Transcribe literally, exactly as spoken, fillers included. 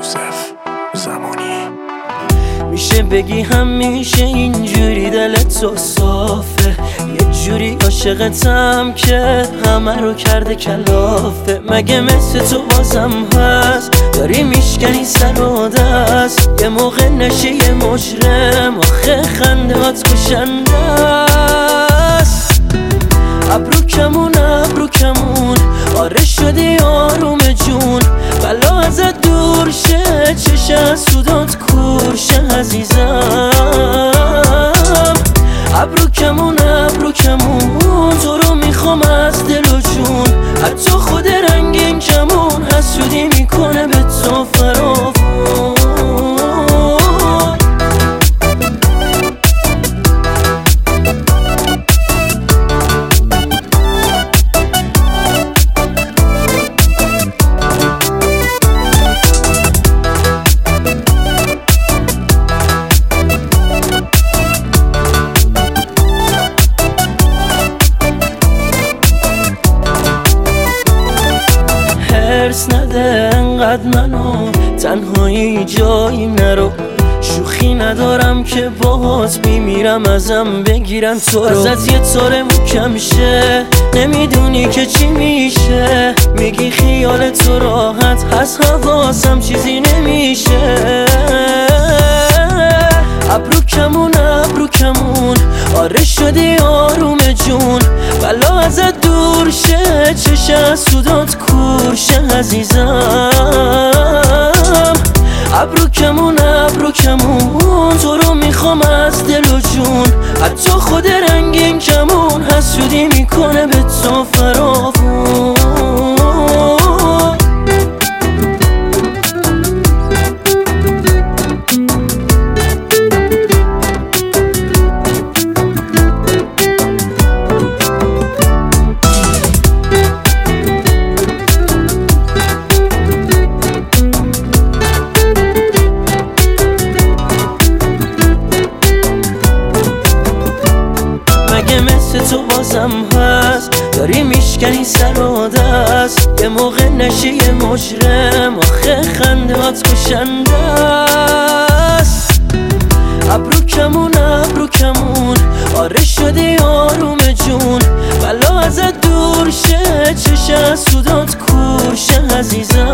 یوسف زمانی. میشه بگی همیشه اینجوری دلت تو صافه، یه جوری عاشقتم که همه رو کرده کلافه. مگه مثل تو بازم هست داری میشکنی سر و دست، یه موقع نشی یه مجرم آخه خندهات کشنده است. ابرو کمون ابرو کمون آره شدی آروم جون، بلا ازت دور شه چش از سودات کور شه عزیزم. ابرو کمون ابرو کمون تو رو میخوام از دل و جون، حتی خود رنگین کمون حسودی میکنه به تو فراوون. حرص نده انقدر منو تنهایی جایی نرو، شوخی ندارم که باهات بیمیرم ازم بگیرن تو رو. ازت یه طور محکم شه نمیدونی که چی میشه، میگی خیال تو راحت هست حواسم چیزی نمیشه. ابرو کمون ابرو کمون آره شدی آروم جون، بلا ازت دور شه چش از سودات کور شه عزیزم. ابرو کمون ابرو کمون تو رو میخوام از دل و جون، حتی خود رنگین کمون حسودی میکنه به تو فراوون. مگه مثل تو بازم هست داری میشکنی سر و دست، یه موقع نشی یه مجرم آخه خندهات کشنده است. ابرو کمون ابرو کمون آره شدی آروم جون، بلا ازت دور شه چش از سودات کور شه عزیزم.